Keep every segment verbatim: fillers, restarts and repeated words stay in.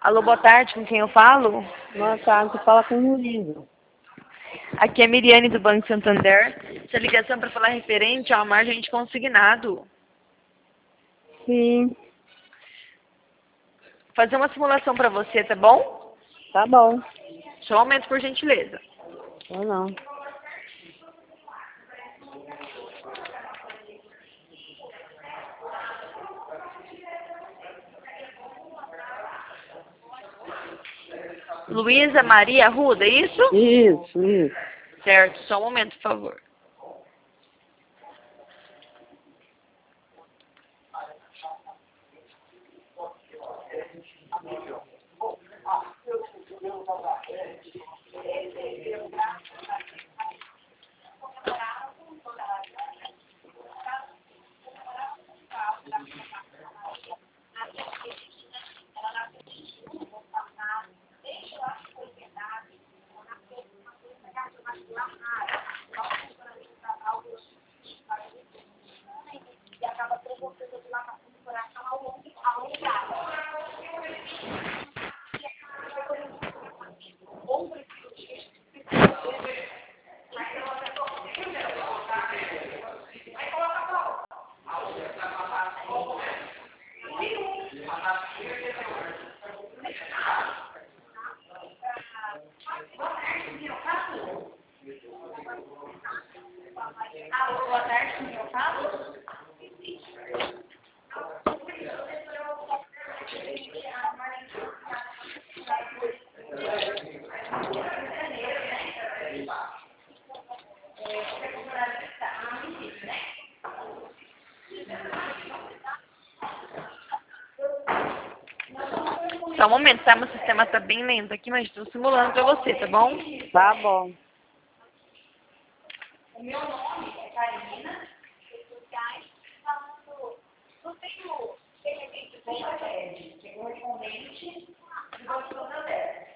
Alô, boa tarde, com quem eu falo? Boa tarde, você fala com o Luísa. Aqui é a Miriane do Banco Santander. Essa ligação para falar referente ao margem de consignado. Sim, Fazer uma simulação para você, tá bom? tá bom. Só um momento, por gentileza. Ou não. Luísa Maria Arruda, é isso? Isso, isso. Certo, só um momento, por favor. Boa tarde, com quem eu falo? Só um momento, tá? Meu sistema tá bem lento aqui, mas estou simulando pra você, tá bom? Tá bom. O meu nome é Carolina, redes sociais, falando do tempo de repente bem da rede, que correspondente do Banco Santander.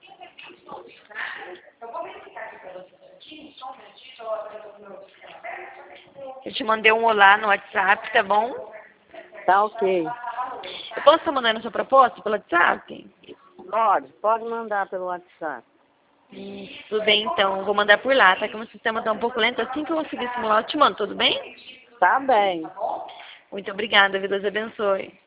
Eu vou verificar aqui para você aqui, só um minutinho, só para o meu sistema aberto. Eu te mandei um olá no WhatsApp, tá bom? Tá ok. Eu posso estar mandando a sua proposta pelo WhatsApp? Pode, pode mandar pelo WhatsApp. Hum, tudo bem, então. Vou mandar por lá, tá? Que o meu sistema está um pouco lento. Assim que eu conseguir simular, eu te mando, tudo bem? Tá bem. Muito obrigada, Deus abençoe.